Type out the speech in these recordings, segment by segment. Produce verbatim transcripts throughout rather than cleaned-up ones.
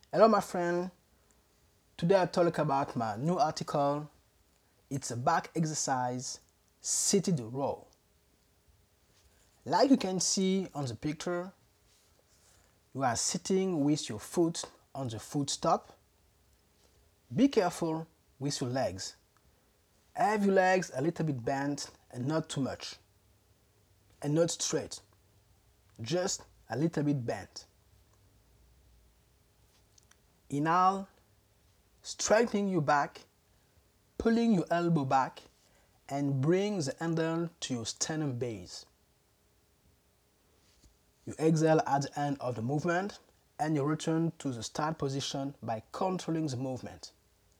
Hello my friend, today I talk about my new article. It's a back exercise, seated row. Like you can see on the picture, you are sitting with your foot on the footstop. Be careful with your legs. Have your legs a little bit bent and not too much. And not straight, just a little bit bent. Inhale, strengthening your back, pulling your elbow back, and bring the handle to your sternum base. You exhale at the end of the movement and you return to the start position by controlling the movement.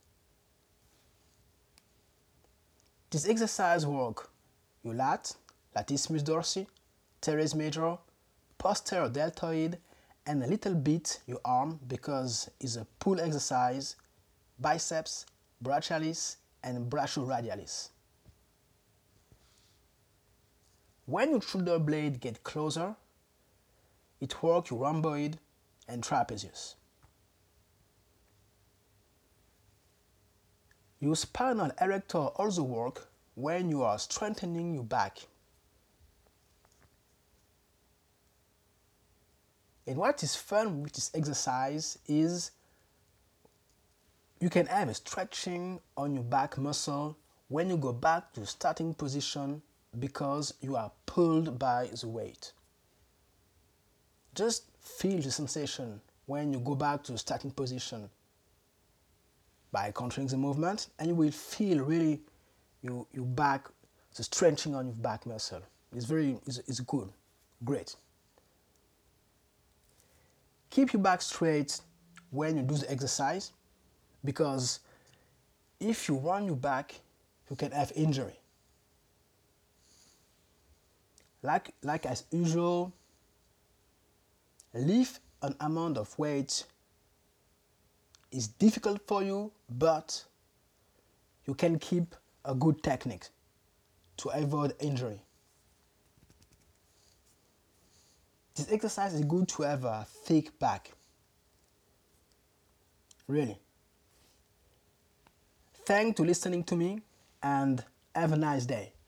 This exercise works your lat, latissimus dorsi, teres major, posterior deltoid, and a little bit your arm because it's a pull exercise, biceps, brachialis, and brachioradialis. When your shoulder blade get closer, it works your rhomboid and trapezius. Your spinal erector also works when you are strengthening your back. And what is fun with this exercise is you can have a stretching on your back muscle when you go back to starting position because you are pulled by the weight. Just feel the sensation when you go back to starting position by controlling the movement, and you will feel really your, your back, the stretching on your back muscle. It's very, it's, it's good, great. Keep your back straight when you do the exercise because if you run your back, you can have injury. Like, like as usual, lift an amount of weight is difficult for you, but you can keep a good technique to avoid injury. This exercise is good to have a thick back. Really. Thanks for listening to me and have a nice day.